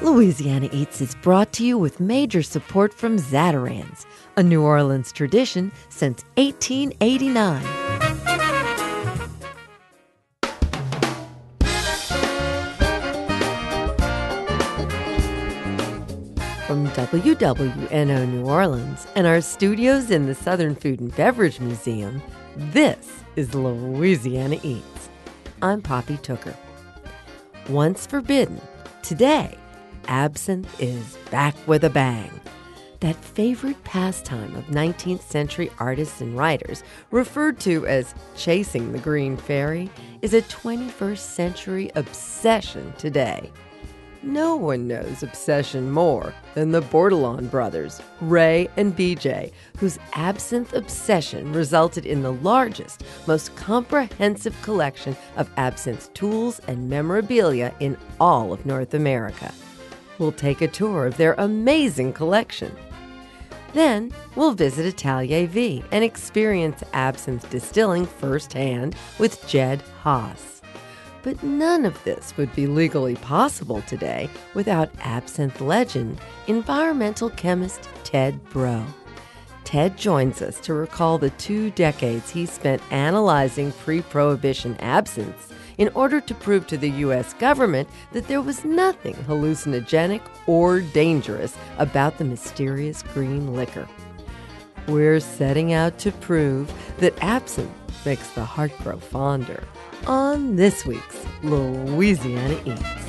Louisiana Eats is brought to you with major support from Zatarain's, a New Orleans tradition since 1889. From WWNO New Orleans and our studios in the Southern Food and Beverage Museum, this is Louisiana Eats. I'm Poppy Tooker. Once forbidden, today, absinthe is back with a bang. That favorite pastime of 19th century artists and writers, referred to as chasing the green fairy, is a 21st century obsession today. No one knows obsession more than the Bordelon brothers, Ray and BJ, whose absinthe obsession resulted in the largest, most comprehensive collection of absinthe tools and memorabilia in all of North America. We'll take a tour of their amazing collection. Then we'll visit Atelier V and experience absinthe distilling firsthand with Jed Haas. But none of this would be legally possible today without absinthe legend, environmental chemist Ted Breaux. Ted joins us to recall the 2 decades he spent analyzing pre-prohibition absinthes in order to prove to the U.S. government that there was nothing hallucinogenic or dangerous about the mysterious green liquor. We're setting out to prove that absinthe makes the heart grow fonder on this week's Louisiana Eats.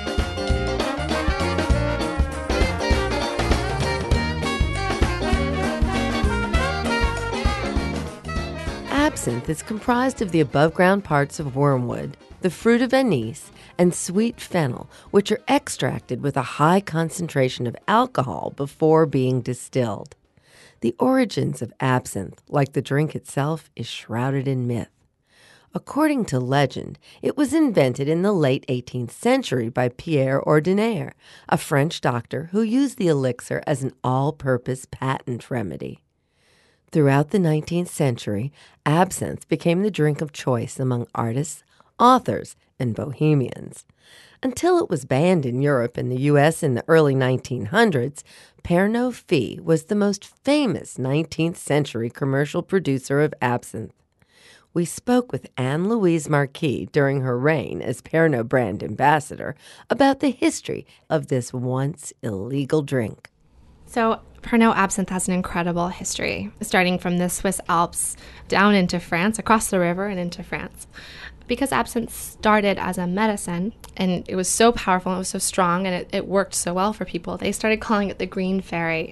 Absinthe is comprised of the above-ground parts of wormwood, the fruit of anise, and sweet fennel, which are extracted with a high concentration of alcohol before being distilled. The origins of absinthe, like the drink itself, is shrouded in myth. According to legend, it was invented in the late 18th century by Pierre Ordinaire, a French doctor who used the elixir as an all-purpose patent remedy. Throughout the 19th century, absinthe became the drink of choice among artists, authors, and bohemians. Until it was banned in Europe and the U.S. in the early 1900s, Pernod Ricard was the most famous 19th century commercial producer of absinthe. We spoke with Anne-Louise Marquis during her reign as Pernod brand ambassador about the history of this once illegal drink. So Pernod Absinthe has an incredible history, starting from the Swiss Alps down into France, across the river and into France. Because absinthe started as a medicine, and it was so powerful, and it was so strong, and it worked so well for people, they started calling it the Green Fairy.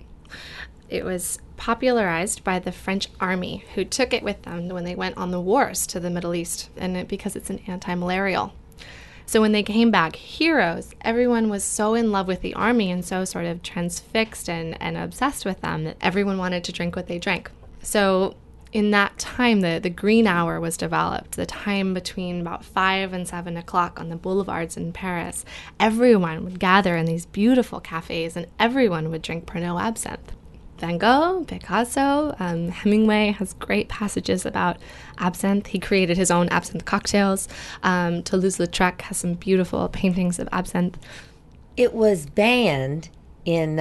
It was popularized by the French army, who took it with them when they went on the wars to the Middle East, and because it's an anti-malarial. So when they came back heroes, everyone was so in love with the army and so sort of transfixed and obsessed with them that everyone wanted to drink what they drank. So in that time, the green hour was developed, the time between about 5 and 7 o'clock on the boulevards in Paris. Everyone would gather in these beautiful cafes and everyone would drink Pernod Absinthe. Van Gogh, Picasso, Hemingway has great passages about absinthe. He created his own absinthe cocktails. Toulouse-Lautrec has some beautiful paintings of absinthe. It was banned in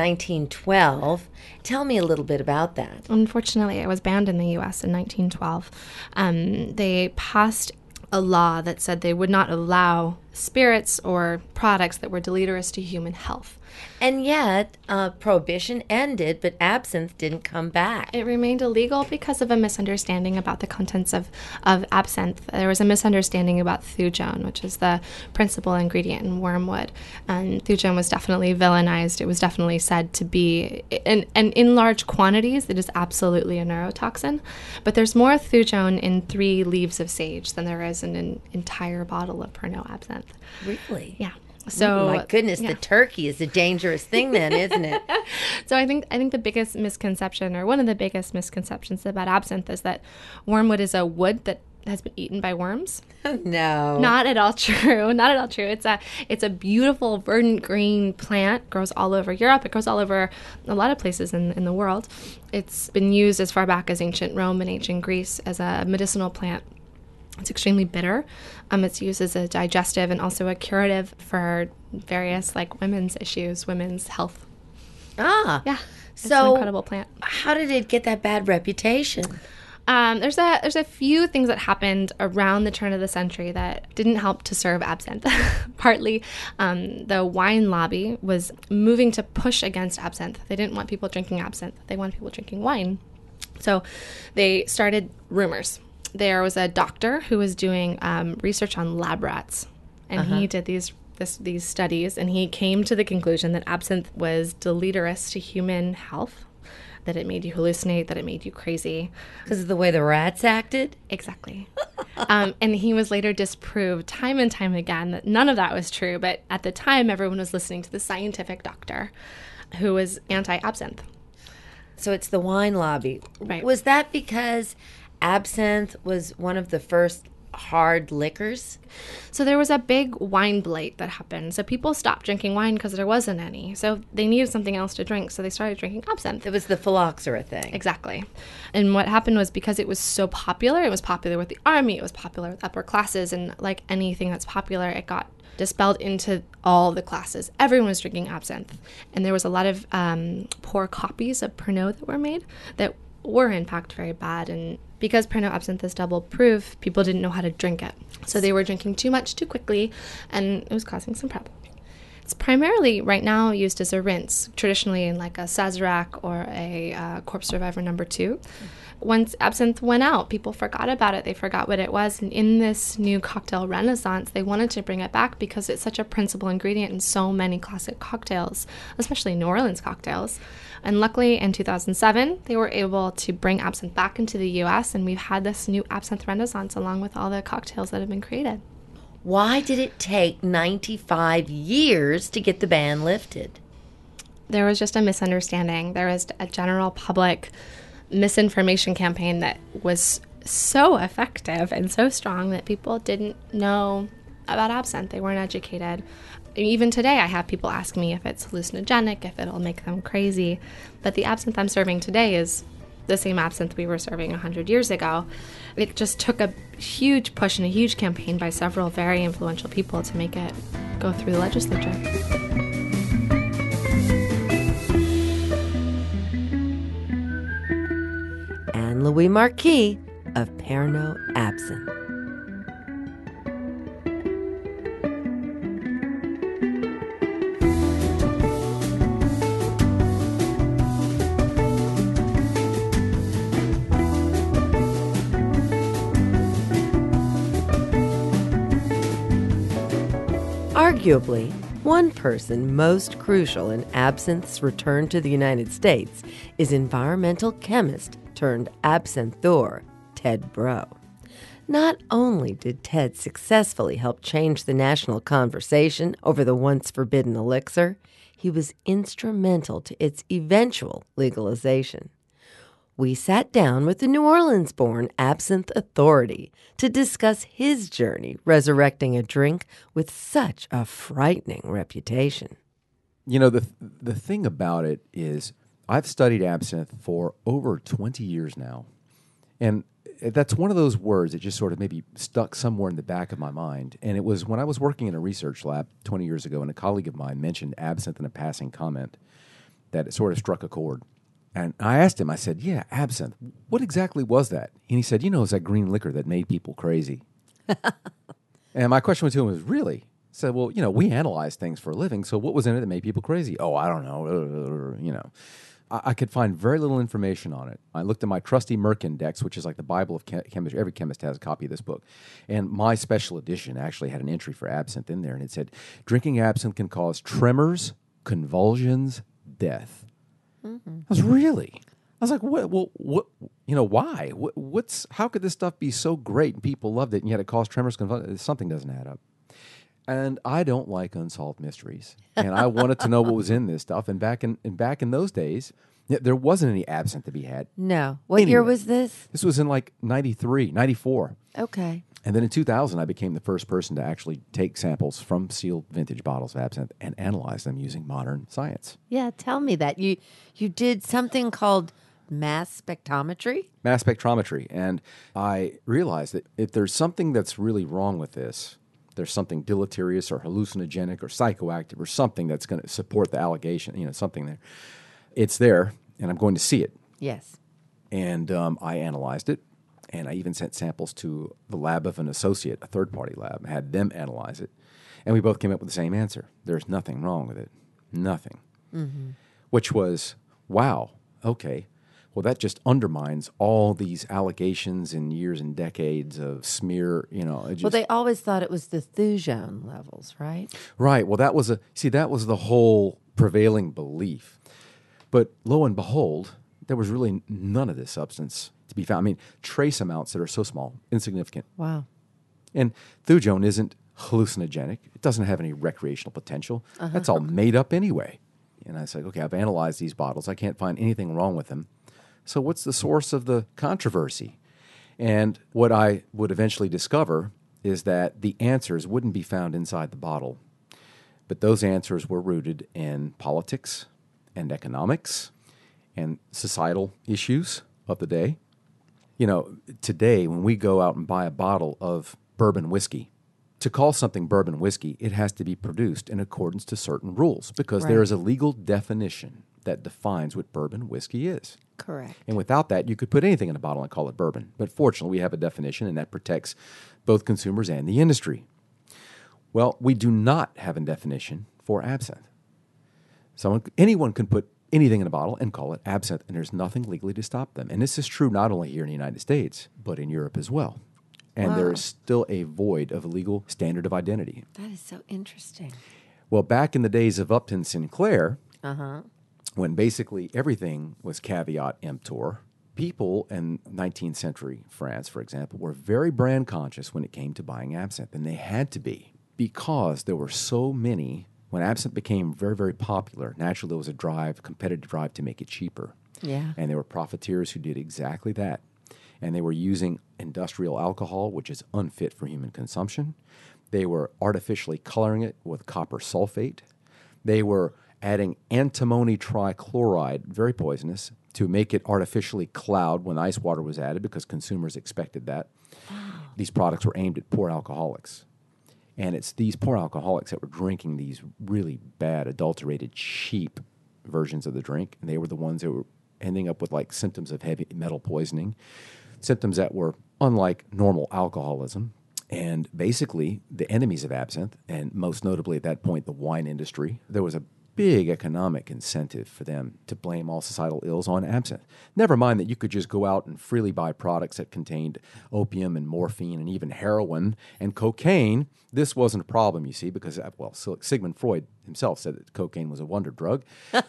1912. Tell me a little bit about that. Unfortunately, it was banned in the U.S. in 1912. They passed a law that said they would not allow spirits or products that were deleterious to human health. And yet, Prohibition ended, but absinthe didn't come back. It remained illegal because of a misunderstanding about the contents of absinthe. There was a misunderstanding about thujone, which is the principal ingredient in wormwood. And thujone was definitely villainized. It was definitely said to be, and in large quantities, it is absolutely a neurotoxin. But there's more thujone in 3 leaves of sage than there is in an entire bottle of Pernod Absinthe. Really? Yeah. So my goodness, yeah. The turkey is a dangerous thing then, isn't it? So I think the biggest misconception, or one of the biggest misconceptions about absinthe, is that wormwood is a wood that has been eaten by worms. No. Not at all true. Not at all true. It's a beautiful verdant green plant. Grows all over Europe. It grows all over a lot of places in the world. It's been used as far back as ancient Rome and ancient Greece as a medicinal plant. It's extremely bitter. It's used as a digestive and also a curative for various like women's issues, women's health. Ah, Yeah, it's so an incredible plant. how did it get that bad reputation? There's a few things that happened around the turn of the century that didn't help to serve absinthe. Partly, the wine lobby was moving to push against absinthe. They didn't want people drinking absinthe. They wanted people drinking wine. So they started rumors. There was a doctor who was doing research on lab rats, and he did these studies, and he came to the conclusion that absinthe was deleterious to human health, that it made you hallucinate, that it made you crazy. Because of the way the rats acted? Exactly. And he was later disproved time and time again that none of that was true, but at the time, everyone was listening to the scientific doctor who was anti-absinthe. So it's the wine lobby. Right. Was that because absinthe was one of the first hard liquors? So there was a big wine blight that happened. So people stopped drinking wine because there wasn't any. So they needed something else to drink. So they started drinking absinthe. It was the phylloxera thing. Exactly. And what happened was because it was so popular, it was popular with the army, it was popular with upper classes, and like anything that's popular, it got dispelled into all the classes. Everyone was drinking absinthe. And there was a lot of poor copies of Pernod that were made that were in fact very bad. And because Pernod absinthe is double proof, people didn't know how to drink it. So they were drinking too much too quickly, and it was causing some problems. It's primarily right now used as a rinse, traditionally in like a Sazerac or a Corpse Survivor No. 2. Once absinthe went out, people forgot about it. They forgot what it was. And in this new cocktail renaissance, they wanted to bring it back because it's such a principal ingredient in so many classic cocktails, especially New Orleans cocktails. And luckily, in 2007, they were able to bring absinthe back into the U.S., and we've had this new absinthe renaissance along with all the cocktails that have been created. Why did it take 95 years to get the ban lifted? There was just a misunderstanding. There was a general public misinformation campaign that was so effective and so strong that people didn't know about absinthe. They weren't educated. Even today, I have people ask me if it's hallucinogenic, if it'll make them crazy. But the absinthe I'm serving today is the same absinthe we were serving 100 years ago. It just took a huge push and a huge campaign by several very influential people to make it go through the legislature. Anne Louis Marquis of Pernod Absinthe. Arguably, one person most crucial in absinthe's return to the United States is environmental chemist turned absinthier Ted Breaux. Not only did Ted successfully help change the national conversation over the once forbidden elixir, he was instrumental to its eventual legalization. We sat down with the New Orleans-born Absinthe Authority to discuss his journey resurrecting a drink with such a frightening reputation. You know, the thing about it is I've studied absinthe for over 20 years now. And that's one of those words that just sort of maybe stuck somewhere in the back of my mind. And it was when I was working in a research lab 20 years ago, and a colleague of mine mentioned absinthe in a passing comment that it sort of struck a chord. And I asked him, I said, yeah, absinthe, what exactly was that? And he said, it's that green liquor that made people crazy. And my question to him was, really? I said, well, we analyze things for a living, so what was in it that made people crazy? Oh, I don't know. I could find very little information on it. I looked at my trusty Merck Index, which is like the Bible of chemistry. Every chemist has a copy of this book. And my special edition actually had an entry for absinthe in there, and it said, drinking absinthe can cause tremors, convulsions, death. Mm-hmm. I was like, what? Why? How could this stuff be so great and people loved it, and yet it caused tremors, convulsions? Something doesn't add up. And I don't like unsolved mysteries, and I wanted to know what was in this stuff. And back in those days, there wasn't any absinthe to be had. No. What year was this? This was in like 93, 94. Okay. And then in 2000, I became the first person to actually take samples from sealed vintage bottles of absinthe and analyze them using modern science. Yeah, tell me that. You did something called mass spectrometry? Mass spectrometry. And I realized that if there's something that's really wrong with this, there's something deleterious or hallucinogenic or psychoactive or something that's going to support the allegation, something there. It's there, and I'm going to see it. Yes. And I analyzed it, and I even sent samples to the lab of an associate, a third-party lab, had them analyze it. And we both came up with the same answer. There's nothing wrong with it. Nothing. Mm-hmm. Which was, wow, okay. Well, that just undermines all these allegations and years and decades of smear, Well, they always thought it was the thujone levels, right? Right. Well, that was the whole prevailing belief. But lo and behold, there was really none of this substance to be found. I mean, trace amounts that are so small, insignificant. Wow. And thujone isn't hallucinogenic. It doesn't have any recreational potential. That's all made up anyway. And I said, okay, I've analyzed these bottles. I can't find anything wrong with them. So what's the source of the controversy? And what I would eventually discover is that the answers wouldn't be found inside the bottle, but those answers were rooted in politics and economics and societal issues of the day. Today when we go out and buy a bottle of bourbon whiskey, to call something bourbon whiskey, it has to be produced in accordance to certain rules because there is a legal definition that defines what bourbon whiskey is. Correct. And without that, you could put anything in a bottle and call it bourbon. But fortunately, we have a definition, and that protects both consumers and the industry. Well, we do not have a definition for absinthe. Anyone can put anything in a bottle and call it absinthe, and there's nothing legally to stop them. And this is true not only here in the United States, but in Europe as well. And there is still a void of a legal standard of identity. That is so interesting. Well, back in the days of Upton Sinclair, when basically everything was caveat emptor, people in 19th century France, for example, were very brand conscious when it came to buying absinthe. And they had to be because there were so many. When absinthe became very, very popular, naturally there was a competitive drive to make it cheaper. Yeah. And there were profiteers who did exactly that. And they were using industrial alcohol, which is unfit for human consumption. They were artificially coloring it with copper sulfate. They were adding antimony trichloride, very poisonous, to make it artificially cloud when ice water was added because consumers expected that. These products were aimed at poor alcoholics. And it's these poor alcoholics that were drinking these really bad, adulterated, cheap versions of the drink. And they were the ones that were ending up with like symptoms of heavy metal poisoning, symptoms that were unlike normal alcoholism. And basically, the enemies of absinthe, and most notably at that point, the wine industry, there was a big economic incentive for them to blame all societal ills on absinthe. Never mind that you could just go out and freely buy products that contained opium and morphine and even heroin and cocaine. This wasn't a problem, you see, because, Sigmund Freud himself said that cocaine was a wonder drug.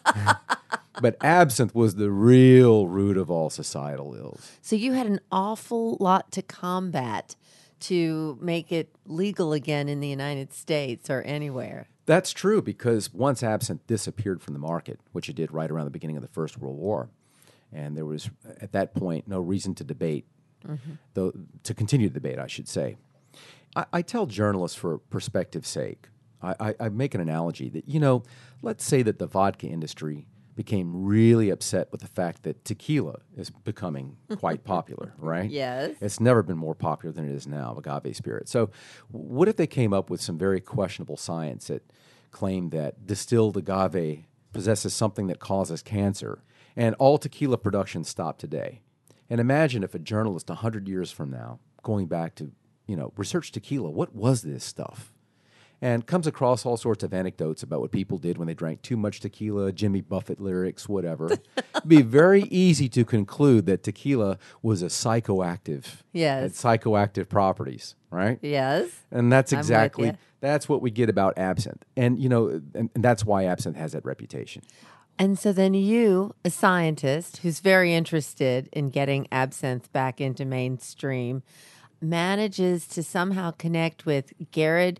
But absinthe was the real root of all societal ills. So you had an awful lot to combat to make it legal again in the United States or anywhere. That's true, because once absinthe disappeared from the market, which it did right around the beginning of the First World War, and there was, at that point, no reason to debate, though to continue the debate, I should say. I tell journalists for perspective's sake, I make an analogy that, let's say that the vodka industry became really upset with the fact that tequila is becoming quite popular, right? Yes. It's never been more popular than it is now, agave spirit. So what if they came up with some very questionable science that claimed that distilled agave possesses something that causes cancer, and all tequila production stopped today? And imagine if a journalist 100 years from now, going back to, research tequila, what was this stuff? And comes across all sorts of anecdotes about what people did when they drank too much tequila, Jimmy Buffett lyrics, whatever. It'd be very easy to conclude that tequila was a psychoactive. Yes. Had psychoactive properties, right? Yes. And that's that's what we get about absinthe. And, and that's why absinthe has that reputation. And so then you, a scientist who's very interested in getting absinthe back into mainstream, manages to somehow connect with Gerard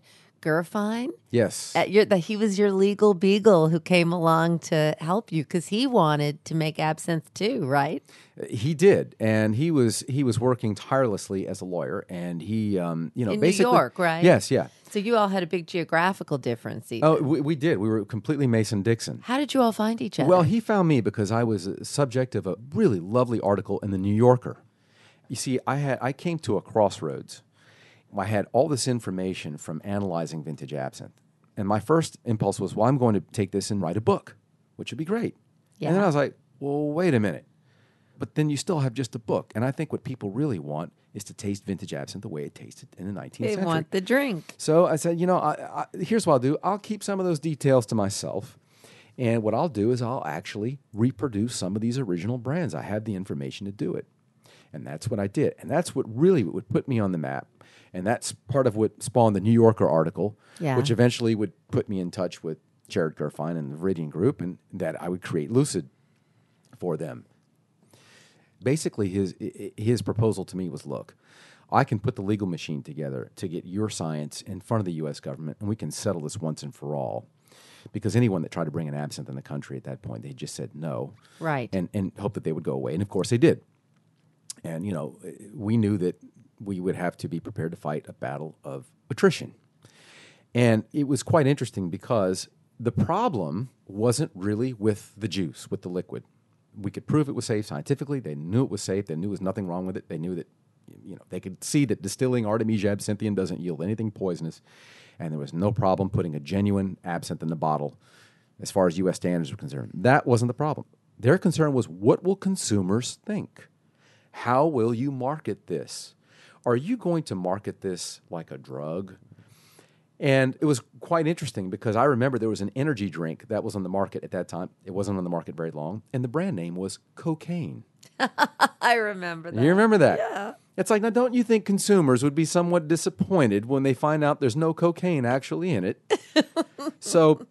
Gerfine. Yes. That he was your legal beagle who came along to help you because he wanted to make absinthe too, right? He did, and he was working tirelessly as a lawyer, and he, In basically, New York, right? Yes, yeah. So you all had a big geographical difference. Even. Oh, we did. We were completely Mason-Dixon. How did you all find each other? Well, he found me because I was a subject of a really lovely article in the New Yorker. You see, I came to a crossroads. I had all this information from analyzing vintage absinthe. And my first impulse was, well, I'm going to take this and write a book, which would be great. Yeah. And then I was like, well, wait a minute. But then you still have just a book. And I think what people really want is to taste vintage absinthe the way it tasted in the 19th century. They want the drink. So I said, here's what I'll do. I'll keep some of those details to myself. And what I'll do is I'll actually reproduce some of these original brands. I have the information to do it. And that's what I did. And that's what really would put me on the map. And that's part of what spawned the New Yorker article, which eventually would put me in touch with Jared Gerfine and the Viridian Group, and that I would create Lucid for them. Basically, his proposal to me was, look, I can put the legal machine together to get your science in front of the U.S. government, and we can settle this once and for all. Because anyone that tried to bring an absinthe in the country at that point, they just said no. Right. And hoped that they would go away. And, of course, they did. And, we knew that we would have to be prepared to fight a battle of attrition. And it was quite interesting because the problem wasn't really with the juice, with the liquid. We could prove it was safe scientifically. They knew it was safe. They knew there was nothing wrong with it. They knew that, they could see that distilling Artemisia absinthium doesn't yield anything poisonous. And there was no problem putting a genuine absinthe in the bottle as far as U.S. standards were concerned. That wasn't the problem. Their concern was, what will consumers think? How will you market this? Are you going to market this like a drug? And it was quite interesting because I remember there was an energy drink that was on the market at that time. It wasn't on the market very long. And the brand name was cocaine. I remember that. You remember that? Yeah. It's like, now don't you think consumers would be somewhat disappointed when they find out there's no cocaine actually in it? So,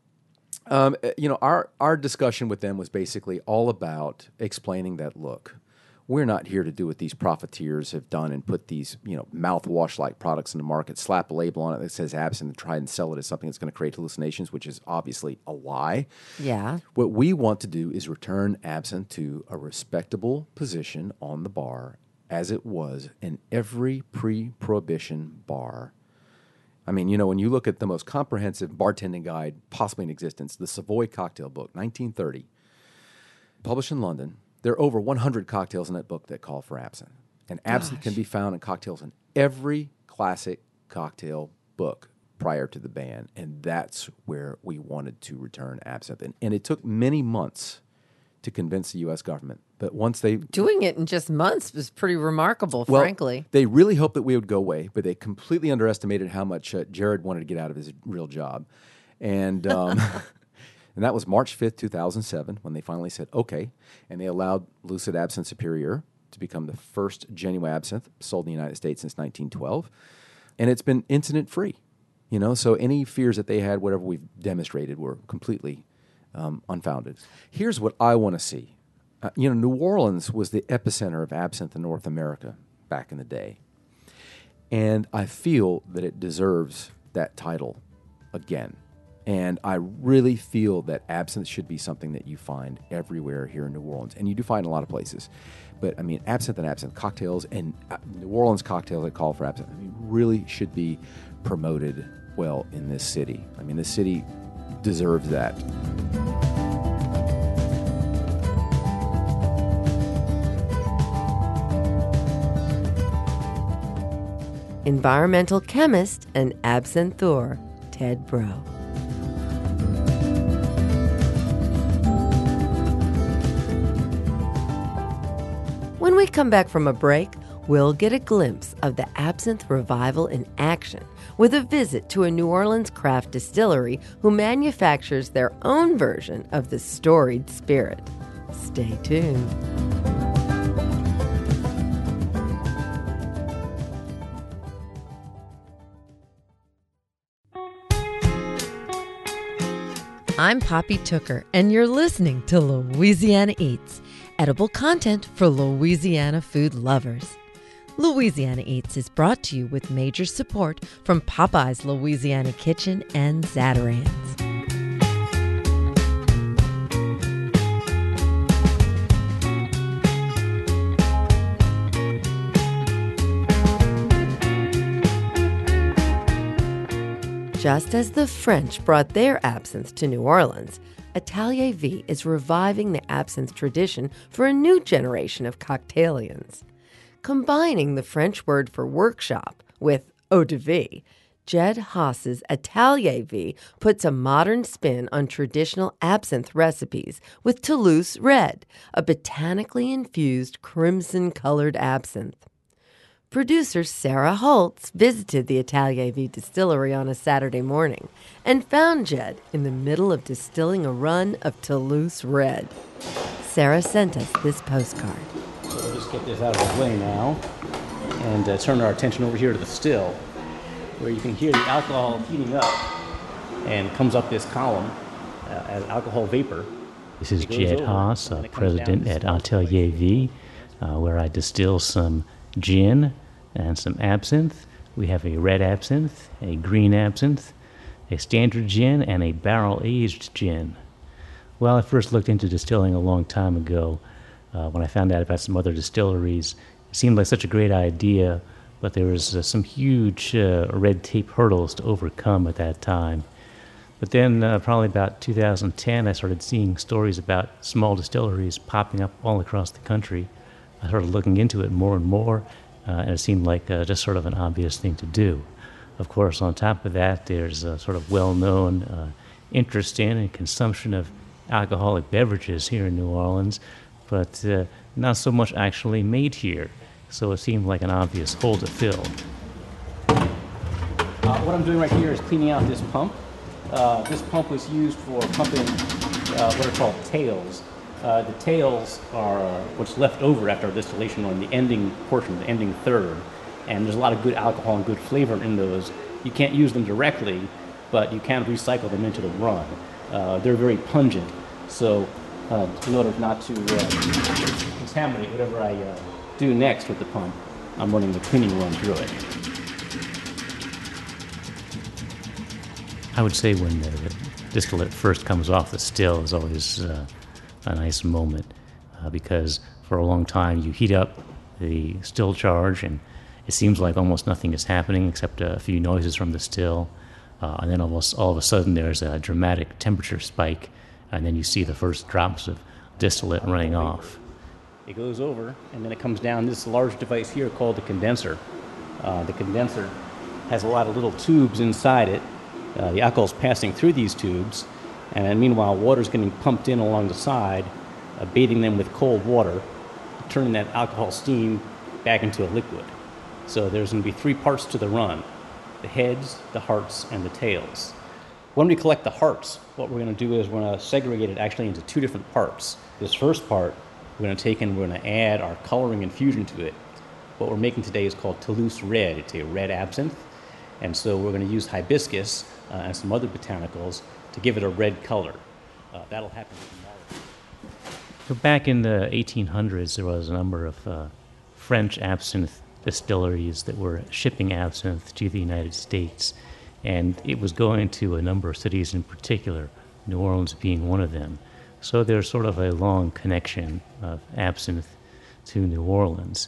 our discussion with them was basically all about explaining that, look, we're not here to do what these profiteers have done and put these, mouthwash-like products in the market, slap a label on it that says absinthe and try and sell it as something that's going to create hallucinations, which is obviously a lie. Yeah. What we want to do is return absinthe to a respectable position on the bar as it was in every pre-prohibition bar. I mean, when you look at the most comprehensive bartending guide possibly in existence, the Savoy Cocktail Book, 1930, published in London, there are over 100 cocktails in that book that call for absinthe. And absinthe can be found in cocktails in every classic cocktail book prior to the ban. And that's where we wanted to return absinthe. And it took many months to convince the U.S. government. But once they... Doing it in just months was pretty remarkable, frankly. They really hoped that we would go away, but they completely underestimated how much Jared wanted to get out of his real job. And... And that was March 5th, 2007, when they finally said, okay, and they allowed Lucid Absinthe Superior to become the first genuine absinthe sold in the United States since 1912. And it's been incident-free, so any fears that they had, whatever we've demonstrated, were completely unfounded. Here's what I want to see. New Orleans was the epicenter of absinthe in North America back in the day. And I feel that it deserves that title again. And I really feel that absinthe should be something that you find everywhere here in New Orleans. And you do find in a lot of places. But, absinthe and absinthe cocktails and New Orleans cocktails that call for absinthe, really should be promoted well in this city. This city deserves that. Environmental chemist and absinthaur, Ted Breaux. When we come back from a break, we'll get a glimpse of the absinthe revival in action with a visit to a New Orleans craft distillery who manufactures their own version of the storied spirit. Stay tuned. I'm Poppy Tooker, and you're listening to Louisiana Eats, edible content for Louisiana food lovers. Louisiana Eats is brought to you with major support from Popeye's Louisiana Kitchen and Zatarain's. Just as the French brought their absinthe to New Orleans, Atelier V is reviving the absinthe tradition for a new generation of cocktailians. Combining the French word for workshop with eau de vie, Jed Haas's Atelier V puts a modern spin on traditional absinthe recipes with Toulouse Red, a botanically infused crimson-colored absinthe. Producer Sarah Holtz visited the Atelier V distillery on a Saturday morning and found Jed in the middle of distilling a run of Toulouse Red. Sarah sent us this postcard. So we'll just get this out of the way now and turn our attention over here to the still, where you can hear the alcohol heating up and comes up this column as alcohol vapor. This is Jed Haas, president at Atelier V, where I distill some gin and some absinthe. We have a red absinthe, a green absinthe, a standard gin, and a barrel-aged gin. Well, I first looked into distilling a long time ago. When I found out about some other distilleries, it seemed like such a great idea, but there was some huge red tape hurdles to overcome at that time. But then, probably about 2010, I started seeing stories about small distilleries popping up all across the country. I started looking into it more and more, and it seemed like just sort of an obvious thing to do. Of course, on top of that, there's a sort of well-known interest in and consumption of alcoholic beverages here in New Orleans, but not so much actually made here, so it seemed like an obvious hole to fill. What I'm doing right here is cleaning out this pump. This pump was used for pumping what are called tails. The tails are what's left over after distillation on the ending portion, the ending third, and there's a lot of good alcohol and good flavor in those. You can't use them directly, but you can recycle them into the run. They're very pungent, so in order not to contaminate whatever I do next with the pump, I'm running the cleaning run through it. I would say when the distillate first comes off the still is always a nice moment because for a long time you heat up the still charge and it seems like almost nothing is happening except a few noises from the still, and then almost all of a sudden there's a dramatic temperature spike, and then you see the first drops of distillate running off. It goes over, and then it comes down this large device here called the condenser. The condenser has a lot of little tubes inside it. The alcohol is passing through these tubes, and meanwhile water is getting pumped in along the side, bathing them with cold water, turning that alcohol steam back into a liquid. So there's going to be three parts to the run: the heads, the hearts, and the tails. When we collect the hearts, what we're going to do is we're going to segregate it actually into two different parts. This first part we're going to take and we're going to add our coloring infusion to it. What we're making today is called Toulouse Red. It's a red absinthe, and so we're going to use hibiscus and some other botanicals to give it a red color. That'll happen tomorrow. So back in the 1800s, there was a number of French absinthe distilleries that were shipping absinthe to the United States, and it was going to a number of cities in particular, New Orleans being one of them. So there's sort of a long connection of absinthe to New Orleans.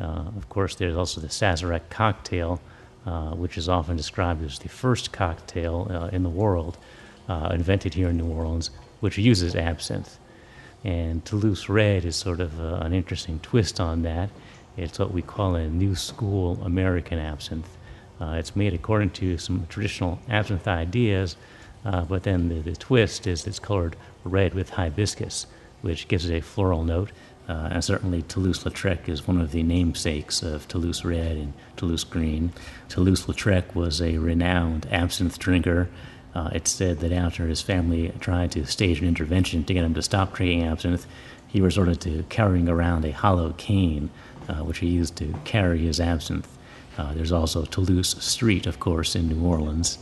Of course, there's also the Sazerac cocktail, which is often described as the first cocktail in the world, invented here in New Orleans, which uses absinthe. And Toulouse Red is sort of an interesting twist on that. It's what we call a new school American absinthe. It's made according to some traditional absinthe ideas, but then the twist is it's colored red with hibiscus, which gives it a floral note. And certainly Toulouse-Lautrec is one of the namesakes of Toulouse Red and Toulouse Green. Toulouse-Lautrec was a renowned absinthe drinker. It's said that after his family tried to stage an intervention to get him to stop drinking absinthe, he resorted to carrying around a hollow cane, which he used to carry his absinthe. There's also Toulouse Street, of course, in New Orleans.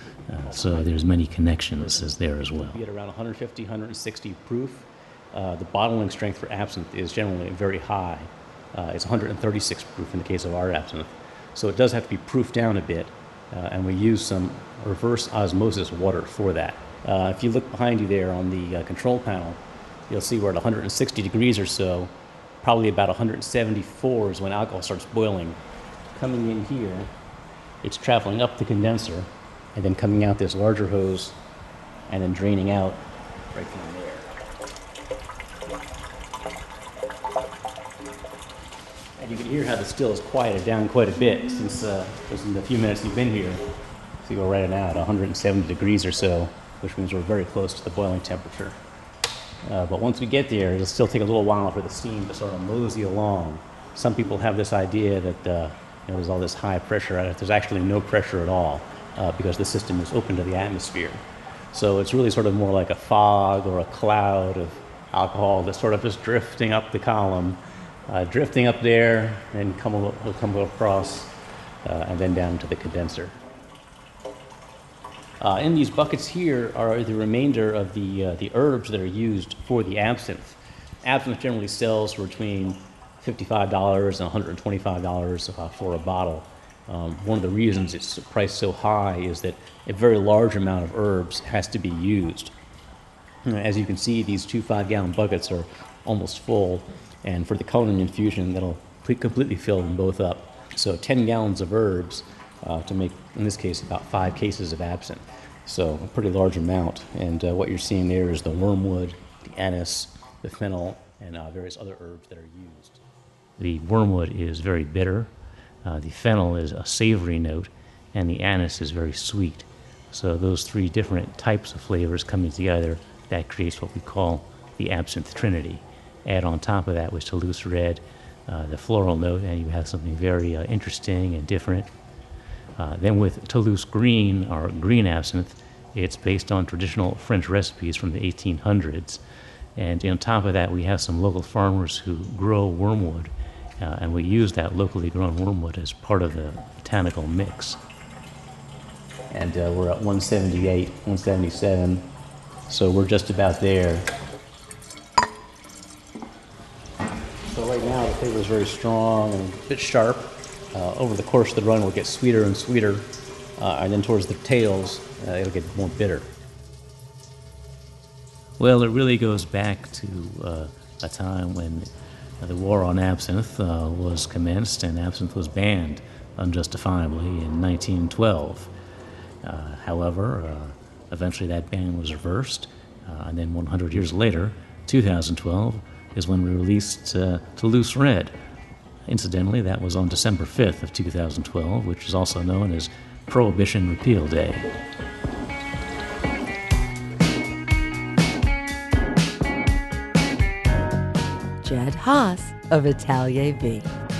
So there's many connections there as well. Be at around 150, 160 proof. The bottling strength for absinthe is generally very high. It's 136 proof in the case of our absinthe. So it does have to be proofed down a bit, and we use some reverse osmosis water for that. If you look behind you there on the control panel, you'll see we're at 160 degrees or so. Probably about 174 is when alcohol starts boiling. Coming in here, it's traveling up the condenser and then coming out this larger hose and then draining out right from there. And you can hear how the still has quieted down quite a bit since just in the few minutes you've been here. So we're right now at 170 degrees or so, which means we're very close to the boiling temperature. But once we get there, it'll still take a little while for the steam to sort of mosey along. Some people have this idea that there's all this high pressure. There's actually no pressure at all because the system is open to the atmosphere. So it's really sort of more like a fog or a cloud of alcohol that's sort of just drifting up the column, drifting up there, and will come across, and then down to the condenser. In these buckets here are the remainder of the herbs that are used for the absinthe. Absinthe generally sells for between $55 and $125 for a bottle. One of the reasons it's priced so high is that a very large amount of herbs has to be used. As you can see, these 2 5-gallon buckets are almost full, and for the culinary infusion, that'll completely fill them both up. So 10 gallons of herbs to make, in this case, about 5 cases of absinthe. So a pretty large amount. And what you're seeing there is the wormwood, the anise, the fennel, and various other herbs that are used. The wormwood is very bitter, the fennel is a savory note, and the anise is very sweet. So those 3 different types of flavors coming together, that creates what we call the absinthe trinity. Add on top of that with Toulouse Red, the floral note, and you have something very interesting and different. Then with Toulouse Green, or green absinthe, it's based on traditional French recipes from the 1800s. And on top of that, we have some local farmers who grow wormwood, and we use that locally grown wormwood as part of the botanical mix. And we're at 178, 177, so we're just about there. So right now the flavor is very strong and a bit sharp. Over the course of the run, it'll get sweeter and sweeter, and then towards the tails, it'll get more bitter. Well, it really goes back to a time when the war on absinthe was commenced and absinthe was banned unjustifiably in 1912. However, eventually that ban was reversed, and then 100 years later, 2012, is when we released Toulouse Red. Incidentally, that was on December 5th of 2012, which is also known as Prohibition Repeal Day. Jed Haas of Atelier V.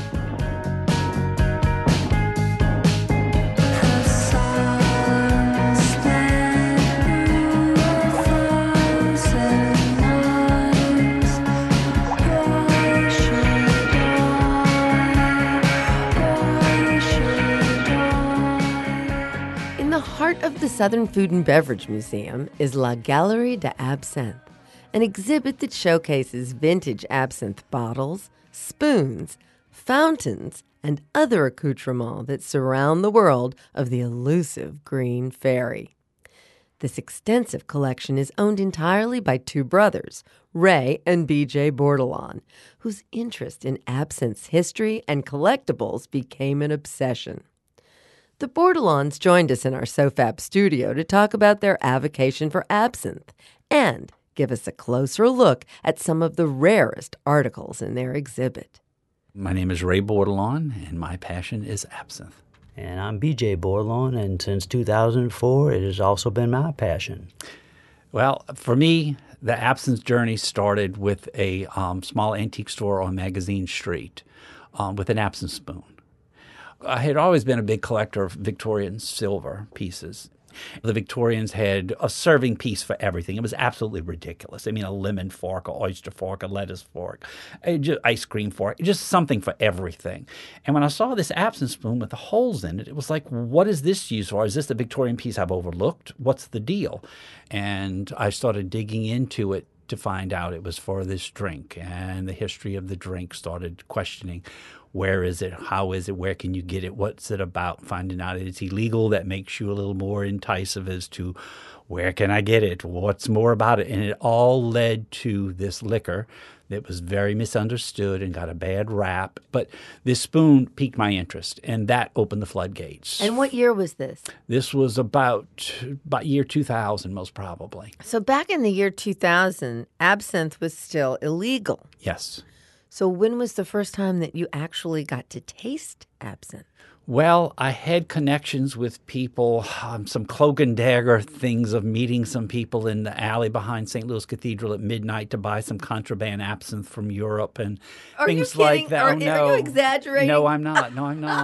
In the heart of the Southern Food and Beverage Museum is La Galerie de Absinthe, an exhibit that showcases vintage absinthe bottles, spoons, fountains, and other accoutrements that surround the world of the elusive Green Fairy. This extensive collection is owned entirely by 2 brothers, Ray and B.J. Bordelon, whose interest in absinthe's history and collectibles became an obsession. The Bordelons joined us in our SOFAP studio to talk about their avocation for absinthe and give us a closer look at some of the rarest articles in their exhibit. My name is Ray Bordelon, and my passion is absinthe. And I'm B.J. Bordelon, and since 2004, it has also been my passion. Well, for me, the absinthe journey started with a small antique store on Magazine Street with an absinthe spoon. I had always been a big collector of Victorian silver pieces. The Victorians had a serving piece for everything. It was absolutely ridiculous. I mean, a lemon fork, an oyster fork, a lettuce fork, ice cream fork, just something for everything. And when I saw this absinthe spoon with the holes in it, it was like, what is this used for? Is this the Victorian piece I've overlooked? What's the deal? And I started digging into it to find out it was for this drink, and the history of the drink started questioning, where is it, how is it, where can you get it, what's it about, finding out it's illegal. That makes you a little more enticing as to where can I get it, what's more about it. And it all led to this liquor that was very misunderstood and got a bad rap. But this spoon piqued my interest, and that opened the floodgates. And what year was this? This was about year 2000, most probably. So back in the year 2000, absinthe was still illegal. Yes. So when was the first time that you actually got to taste absinthe? Well, I had connections with people, some cloak and dagger things of meeting some people in the alley behind St. Louis Cathedral at midnight to buy some contraband absinthe from Europe and things like that. Are you exaggerating? No, I'm not.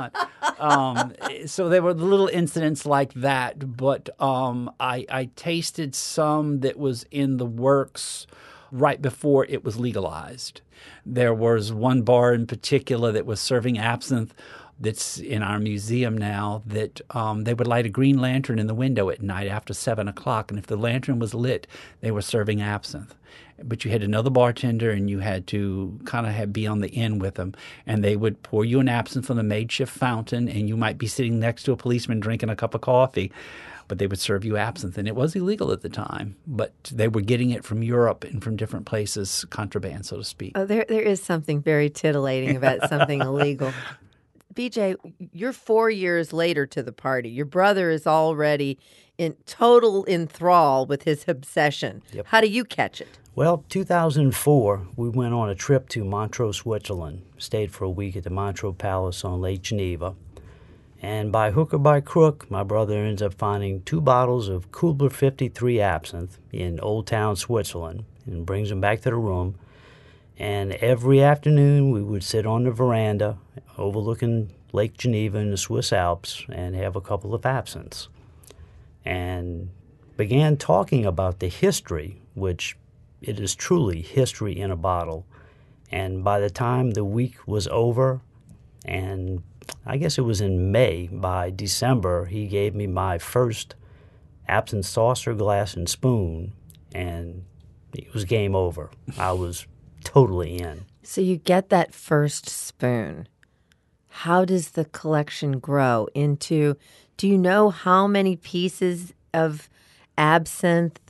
So there were little incidents like that, but I tasted some that was in the works right before it was legalized. There was one bar in particular that was serving absinthe that's in our museum now, that they would light a green lantern in the window at night after 7 o'clock. And if the lantern was lit, they were serving absinthe. But you had another bartender, and you had to kind of be on the end with them. And they would pour you an absinthe from the makeshift fountain, and you might be sitting next to a policeman drinking a cup of coffee. But they would serve you absinthe. And it was illegal at the time. But they were getting it from Europe and from different places, contraband, so to speak. Oh, there is something very titillating about something illegal. BJ, you're 4 years later to the party. Your brother is already in total enthrall with his obsession. Yep. How do you catch it? Well, 2004, we went on a trip to Montreux, Switzerland. Stayed for a week at the Montreux Palace on Lake Geneva. And by hook or by crook, my brother ends up finding 2 bottles of Kubler 53 absinthe in Old Town, Switzerland, and brings them back to the room. And every afternoon, we would sit on the veranda overlooking Lake Geneva in the Swiss Alps and have a couple of absinthes. And began talking about the history, which it is truly history in a bottle. And by the time the week was over, and I guess it was in May, by December, he gave me my first absinthe saucer, glass, and spoon, and it was game over. I was totally in. So you get that first spoon. How does the collection grow into, do you know how many pieces of absinthe,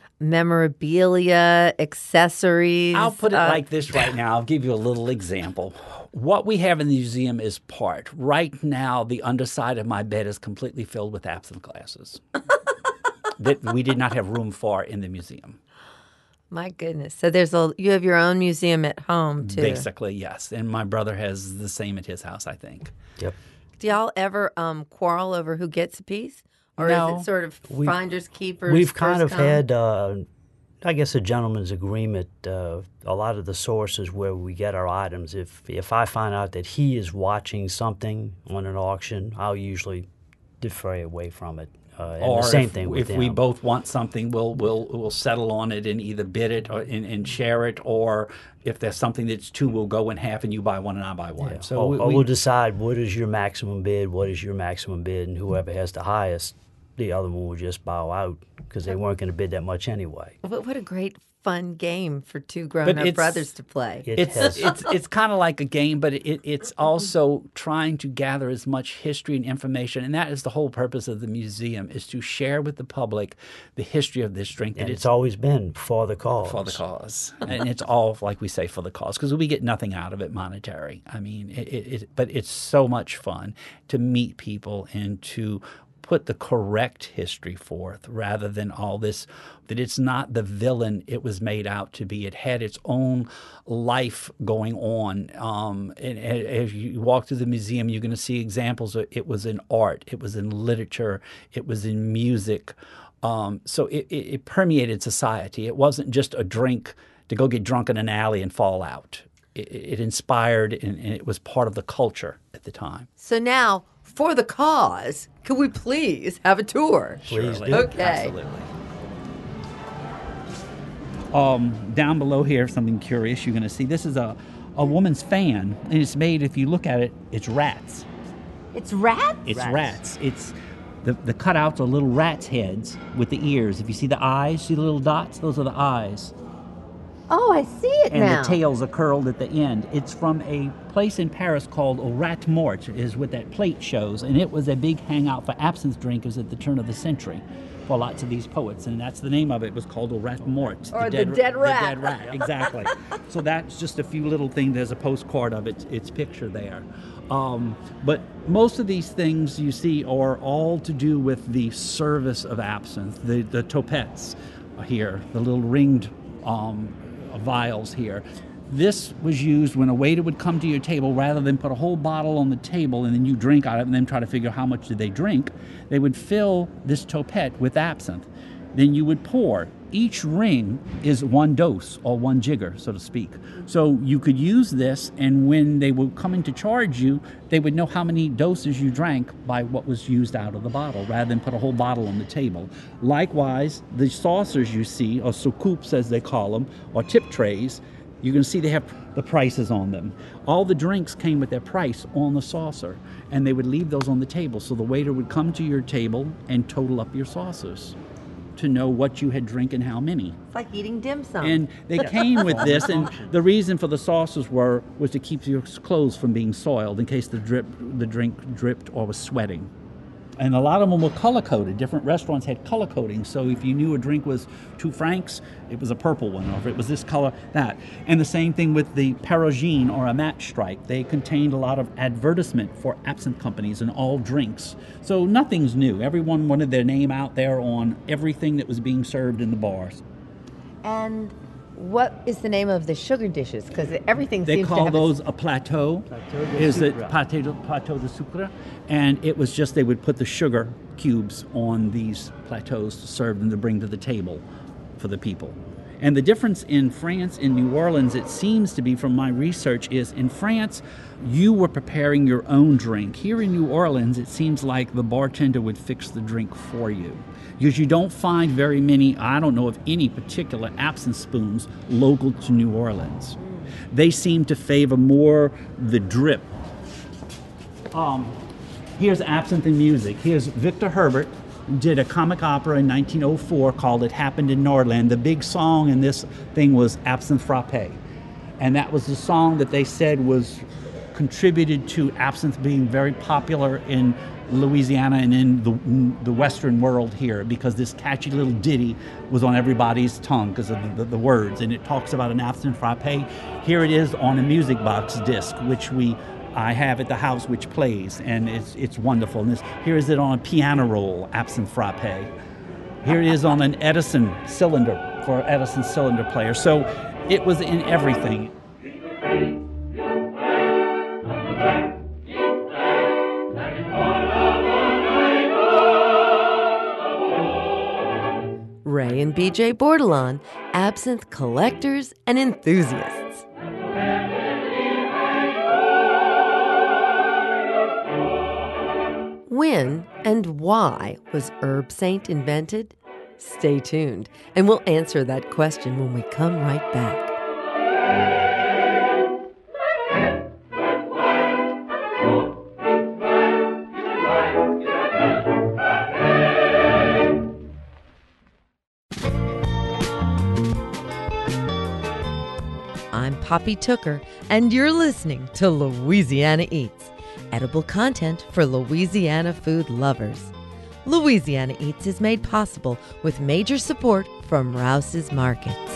memorabilia, accessories? I'll put it like this right now. I'll give you a little example. What we have in the museum is part. Right now, the underside of my bed is completely filled with absinthe glasses that we did not have room for in the museum. My goodness. So you have your own museum at home, too. Basically, yes. And my brother has the same at his house, I think. Yep. Do y'all ever quarrel over who gets a piece? Or No. is it sort of finders, keepers? We've kind first of come? had, I guess, a gentleman's agreement. A lot of the sources where we get our items, if I find out that he is watching something on an auction, I'll usually defer away from it. And Or the same thing with if him. we both want something, we'll settle on it and either bid it or and share it. Or if there's something that's 2, we'll go in half and you buy 1 and I buy 1. Yeah. So or we'll decide what is your maximum bid, and whoever has the highest, the other one will just bow out because they weren't going to bid that much anyway. What a great, fun game for 2 grown-up brothers to play. It's kind of like a game, but it's also trying to gather as much history and information, and that is the whole purpose of the museum, is to share with the public the history of this drink. And it's always been for the cause. For the cause. And it's all, like we say, for the cause, because we get nothing out of it monetary. I mean, but it's so much fun to meet people and to put the correct history forth rather than all this, that it's not the villain it was made out to be. It had its own life going on. And as you walk through the museum, you're going to see examples of it was in art, it was in literature, it was in music. So it permeated society. It wasn't just a drink to go get drunk in an alley and fall out. It inspired, and it was part of the culture at the time. So now, for the cause, could we please have a tour? Please do. Okay. Absolutely. Down below here, something curious you're going to see. This is a woman's fan, and it's made, if you look at it, it's rats. It's rats? It's rats. It's the cutouts are little rats' heads with the ears. If you see the eyes, see the little dots? Those are the eyes. Oh, I see it and now. the tails are curled at the end. It's from a place in Paris called Au Rat Mort, is what that plate shows, and it was a big hangout for absinthe drinkers at the turn of the century for lots of these poets, and that's the name of it. It was called Au Rat Mort. Or the dead rat. The dead rat, exactly. So that's just a few little things. There's a postcard of its picture there. But most of these things you see are all to do with the service of absinthe, the topettes here, the little ringed vials here. This was used when a waiter would come to your table. Rather than put a whole bottle on the table and then you drink out of it and then try to figure out how much did they drink, they would fill this topette with absinthe. Then you would pour. Each ring is one dose or one jigger, so to speak. So you could use this, and when they were coming to charge you, they would know how many doses you drank by what was used out of the bottle, rather than put a whole bottle on the table. Likewise, the saucers you see, or soucoupes as they call them, or tip trays, you can see they have the prices on them. All the drinks came with their price on the saucer, and they would leave those on the table. So the waiter would come to your table and total up your saucers to know what you had drink and how many. It's like eating dim sum. And they came with this, and the reason for the saucers was to keep your clothes from being soiled in case the drink dripped or was sweating. And a lot of them were color-coded. Different restaurants had color coding, so if you knew a drink was 2 francs, it was a purple one, or if it was this color, that. And the same thing with the Perugine or a match stripe. They contained a lot of advertisement for absinthe companies and all drinks. So nothing's new. Everyone wanted their name out there on everything that was being served in the bars. And what is the name of the sugar dishes? Because everything They seems to call have those a plateau. Is it plateau de sucre? And it was just they would put the sugar cubes on these plateaus to serve them to bring to the table for the people. And the difference in France, in New Orleans, it seems to be from my research, is in France, you were preparing your own drink. Here in New Orleans, it seems like the bartender would fix the drink for you. Because you don't find very many, I don't know of any particular absinthe spoons local to New Orleans. They seem to favor more the drip. Here's absinthe and music. Here's Victor Herbert, did a comic opera in 1904 called It Happened in Nordland. The big song in this thing was Absinthe Frappé. And that was the song that they said was contributed to absinthe being very popular in Louisiana and in the Western world here, because this catchy little ditty was on everybody's tongue because of the words. And it talks about an absinthe frappé. Here it is on a music box disc, which I have at the house, which plays, and it's wonderful. And here is it on a piano roll, absinthe frappé. Here it is on an Edison cylinder for an Edison cylinder player. So it was in everything. Ray and BJ Bordelon, absinthe collectors and enthusiasts. When and why was Herb Saint invented? Stay tuned, and we'll answer that question when we come right back. I'm Poppy Tooker, and you're listening to Louisiana Eats, edible content for Louisiana food lovers. Louisiana Eats is made possible with major support from Rouse's Markets.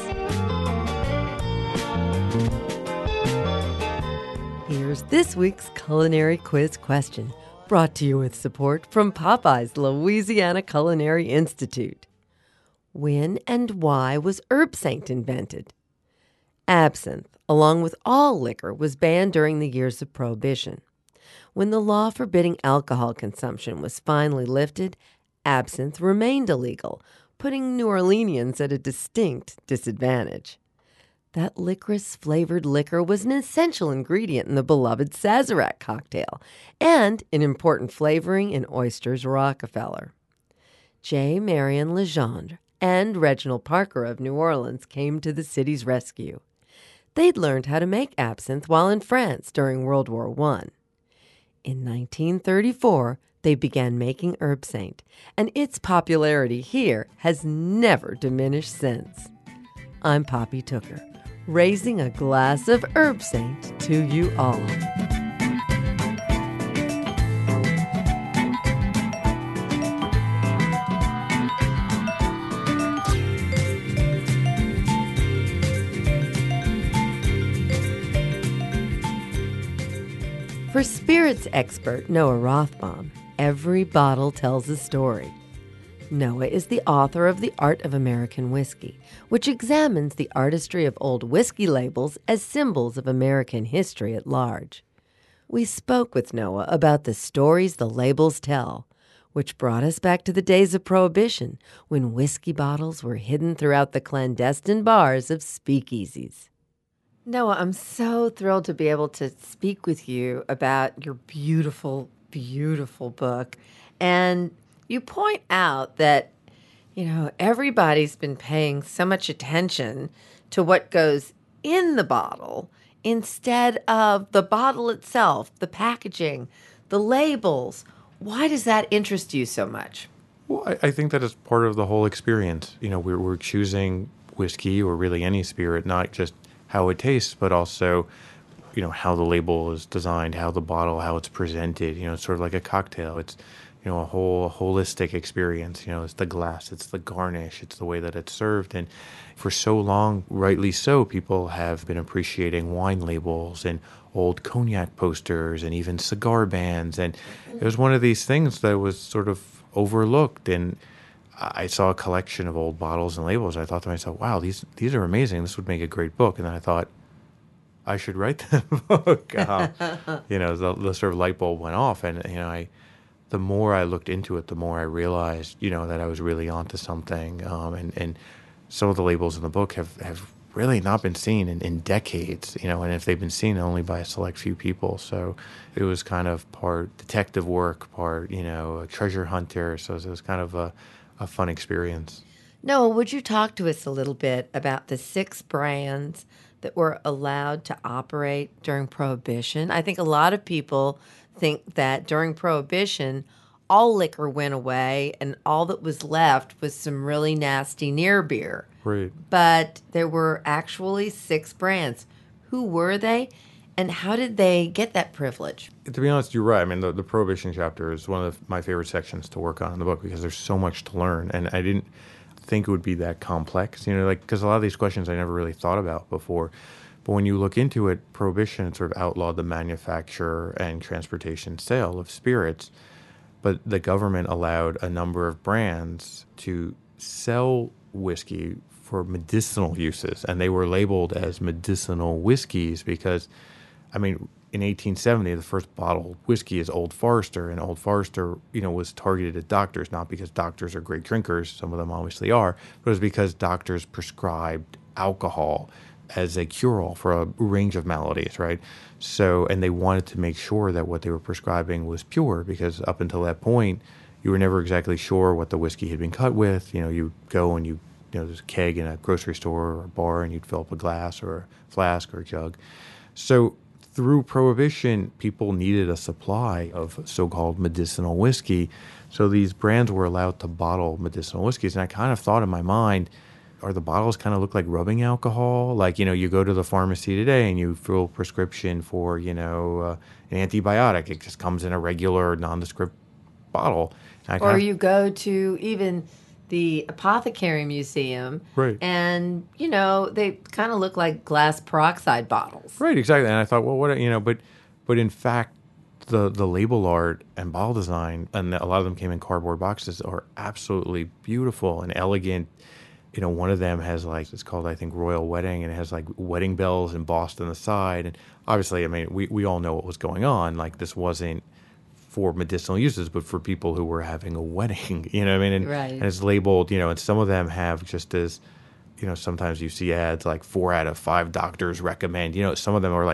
Here's this week's culinary quiz question, brought to you with support from Popeye's Louisiana Culinary Institute. When and why was Herb Saint invented? Absinthe, along with all liquor, was banned during the years of Prohibition. When the law forbidding alcohol consumption was finally lifted, absinthe remained illegal, putting New Orleanians at a distinct disadvantage. That licorice-flavored liquor was an essential ingredient in the beloved Sazerac cocktail and an important flavoring in oysters Rockefeller. J. Marion Legendre and Reginald Parker of New Orleans came to the city's rescue. They'd learned how to make absinthe while in France during World War I. In 1934, they began making Herb Saint, and its popularity here has never diminished since. I'm Poppy Tooker, raising a glass of herb saint to you all. For spirits expert Noah Rothbaum, every bottle tells a story. Noah is the author of The Art of American Whiskey, which examines the artistry of old whiskey labels as symbols of American history at large. We spoke with Noah about the stories the labels tell, which brought us back to the days of Prohibition, when whiskey bottles were hidden throughout the clandestine bars of speakeasies. Noah, I'm so thrilled to be able to speak with you about your beautiful, beautiful book. And you point out that, everybody's been paying so much attention to what goes in the bottle instead of the bottle itself, the packaging, the labels. Why does that interest you so much? Well, I think that is part of the whole experience. We're choosing whiskey or really any spirit, not just how it tastes, but also, how the label is designed, how the bottle, how it's presented. It's sort of like a cocktail. It's, a whole holistic experience. It's the glass, it's the garnish, it's the way that it's served. And for so long, rightly so, people have been appreciating wine labels and old cognac posters and even cigar bands. And it was one of these things that was sort of overlooked. And I saw a collection of old bottles and labels. I thought to myself, wow, these are amazing. This would make a great book. And then I thought, I should write that book. The sort of light bulb went off. And, the more I looked into it, the more I realized, that I was really onto something. And some of the labels in the book have really not been seen in decades, and if they've been seen, only by a select few people. So it was kind of part detective work, part, a treasure hunter. So it was kind of a fun experience. Noah, would you talk to us a little bit about the 6 brands that were allowed to operate during Prohibition? I think a lot of people think that during Prohibition, all liquor went away and all that was left was some really nasty near beer. Right. But there were actually 6 brands. Who were they, and how did they get that privilege? To be honest, you're right. I mean, the Prohibition chapter is one of my favorite sections to work on in the book because there's so much to learn, and I didn't think it would be that complex, because a lot of these questions I never really thought about before. But when you look into it, Prohibition sort of outlawed the manufacture and transportation sale of spirits, but the government allowed a number of brands to sell whiskey for medicinal uses, and they were labeled as medicinal whiskeys because, in 1870, the first bottle of whiskey is Old Forester, and Old Forester, was targeted at doctors, not because doctors are great drinkers, some of them obviously are, but it was because doctors prescribed alcohol as a cure-all for a range of maladies, right? So, and they wanted to make sure that what they were prescribing was pure, because up until that point, you were never exactly sure what the whiskey had been cut with. You go and there's a keg in a grocery store or a bar, and you'd fill up a glass or a flask or a jug. So through Prohibition, people needed a supply of so-called medicinal whiskey. So these brands were allowed to bottle medicinal whiskeys. And I kind of thought in my mind, are the bottles kind of look like rubbing alcohol? Like, you go to the pharmacy today and you fill a prescription for, an antibiotic. It just comes in a regular nondescript bottle. Or you go to even the Apothecary Museum, right? And they kind of look like glass peroxide bottles, right? Exactly. And I thought, well, what but in fact, the label art and bottle design, and a lot of them came in cardboard boxes, are absolutely beautiful and elegant. One of them has it's called, I think, Royal Wedding, and it has wedding bells embossed on the side. And obviously, we all know what was going on. This wasn't for medicinal uses, but for people who were having a wedding, And, right. And it's labeled, and some of them have just as, sometimes you see ads 4 out of 5 doctors recommend, some of them are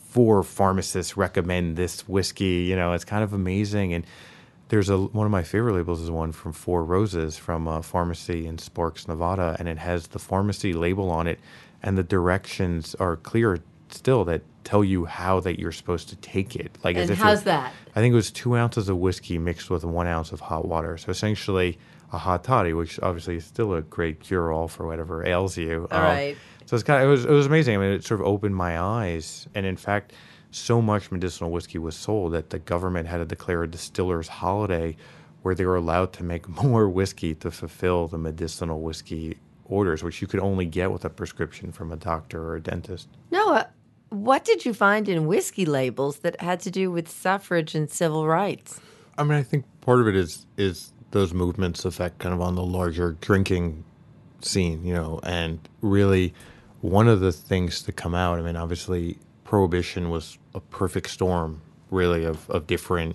4 pharmacists recommend this whiskey, it's kind of amazing. And there's one of my favorite labels is one from Four Roses from a pharmacy in Sparks, Nevada, and it has the pharmacy label on it, and the directions are clear still that tell you how that you're supposed to take it. And how's that? I think it was 2 ounces of whiskey mixed with 1 ounce of hot water. So essentially, a hot toddy, which obviously is still a great cure-all for whatever ails you. All right. So it was amazing. I mean, it sort of opened my eyes. And in fact, so much medicinal whiskey was sold that the government had to declare a distiller's holiday where they were allowed to make more whiskey to fulfill the medicinal whiskey orders, which you could only get with a prescription from a doctor or a dentist. Noah, what did you find in whiskey labels that had to do with suffrage and civil rights? I mean, I think part of it is those movements affect kind of on the larger drinking scene, and really one of the things to come out, I mean, obviously Prohibition was a perfect storm, really, of different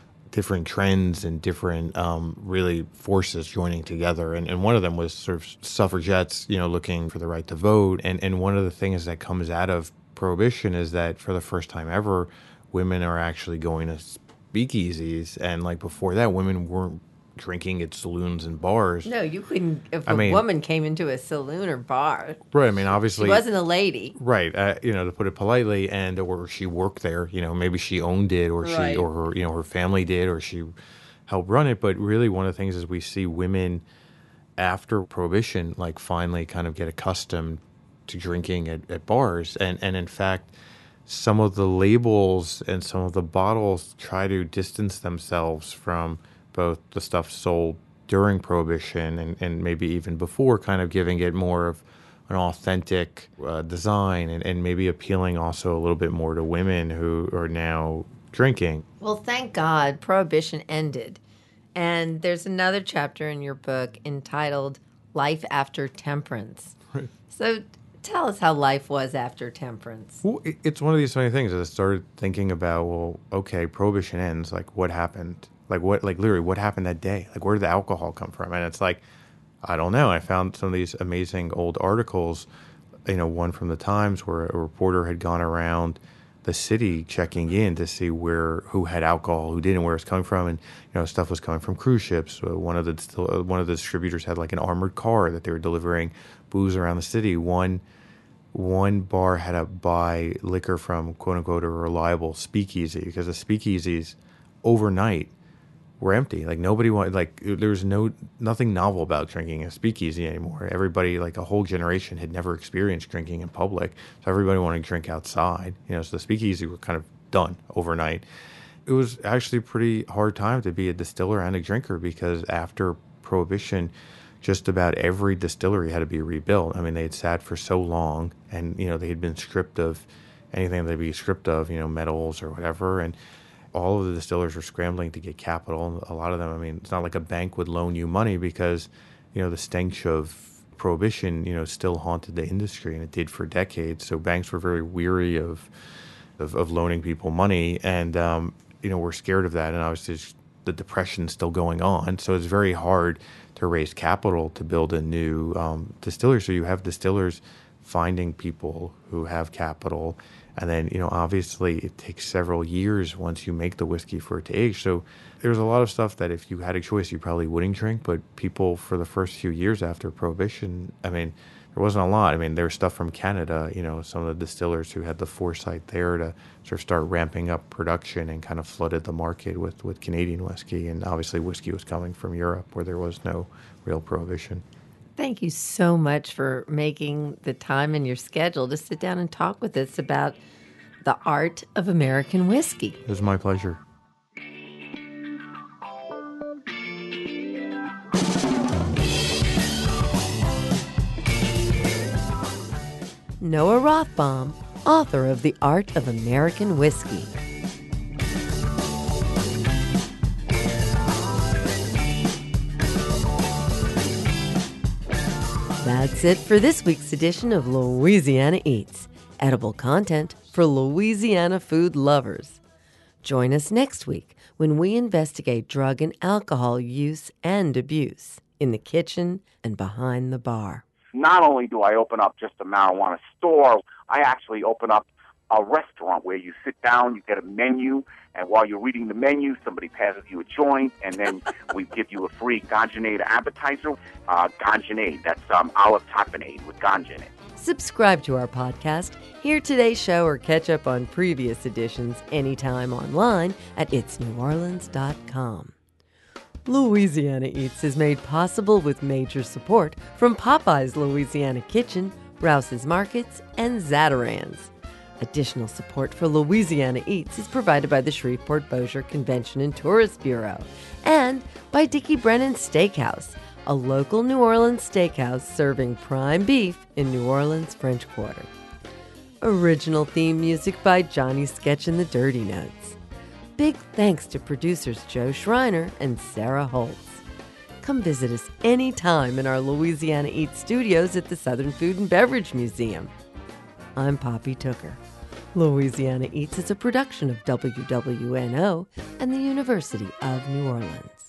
trends and different really forces joining together. And one of them was sort of suffragettes, looking for the right to vote. And one of the things that comes out of Prohibition is that for the first time ever, women are actually going to speakeasies. And like before that, women weren't drinking at saloons and bars. No, you couldn't. If a woman came into a saloon or bar, right? I mean, obviously, she wasn't a lady, right? To put it politely, or she worked there. Maybe she owned it, or right. she, or her, her family did, or she helped run it. But really, one of the things is we see women after Prohibition, like finally, kind of get accustomed to drinking at bars, and in fact, some of the labels and some of the bottles try to distance themselves from both the stuff sold during Prohibition and maybe even before, kind of giving it more of an authentic design and maybe appealing also a little bit more to women who are now drinking. Well, thank God Prohibition ended. And there's another chapter in your book entitled Life After Temperance. Right. So tell us how life was after temperance. Well, it's one of these funny things that I started thinking about, well, okay, Prohibition ends, like what happened? Literally, what happened that day? Like, where did the alcohol come from? And it's like, I don't know. I found some of these amazing old articles, one from the Times where a reporter had gone around the city checking in to see who had alcohol, who didn't, where it's coming from. And, stuff was coming from cruise ships. One of the distributors had like an armored car that they were delivering booze around the city. One bar had to buy liquor from, quote unquote, a reliable speakeasy because the speakeasies overnight were empty. Like nobody wanted, there's nothing novel about drinking a speakeasy anymore. Everybody, like a whole generation, had never experienced drinking in public, so everybody wanted to drink outside. So the speakeasy were kind of done overnight. It was actually a pretty hard time to be a distiller and a drinker because after Prohibition, just about every distillery had to be rebuilt. I mean, they had sat for so long, and they had been stripped of anything they'd be stripped of, metals or whatever, and all of the distillers were scrambling to get capital. A lot of them, I mean, it's not like a bank would loan you money because, the stench of Prohibition, still haunted the industry, and it did for decades. So banks were very weary of loaning people money, and, we're scared of that. And obviously the Depression's still going on. So it's very hard to raise capital to build a new distillery. So you have distillers finding people who have capital. And then, obviously it takes several years once you make the whiskey for it to age. So there's a lot of stuff that if you had a choice, you probably wouldn't drink. But people, for the first few years after Prohibition, I mean, there wasn't a lot. I mean, there was stuff from Canada, some of the distillers who had the foresight there to sort of start ramping up production and kind of flooded the market with Canadian whiskey. And obviously whiskey was coming from Europe where there was no real Prohibition. Thank you so much for making the time in your schedule to sit down and talk with us about the art of American whiskey. It was my pleasure. Noah Rothbaum, author of The Art of American Whiskey. That's it for this week's edition of Louisiana Eats, edible content for Louisiana food lovers. Join us next week when we investigate drug and alcohol use and abuse in the kitchen and behind the bar. Not only do I open up just a marijuana store, I actually open up a restaurant where you sit down, you get a menu, and while you're reading the menu, somebody passes you a joint, and then we give you a free ganjanade appetizer. Ganjanade, that's olive tapenade with ganja in it. Subscribe to our podcast, hear today's show, or catch up on previous editions anytime online at itsneworleans.com. Louisiana Eats is made possible with major support from Popeye's Louisiana Kitchen, Rouse's Markets, and Zatarain's. Additional support for Louisiana Eats is provided by the Shreveport-Bossier Convention and Tourist Bureau and by Dickie Brennan Steakhouse, a local New Orleans steakhouse serving prime beef in New Orleans' French Quarter. Original theme music by Johnny Sketch and the Dirty Notes. Big thanks to producers Joe Schreiner and Sarah Holtz. Come visit us anytime in our Louisiana Eats studios at the Southern Food and Beverage Museum. I'm Poppy Tooker. Louisiana Eats is a production of WWNO and the University of New Orleans.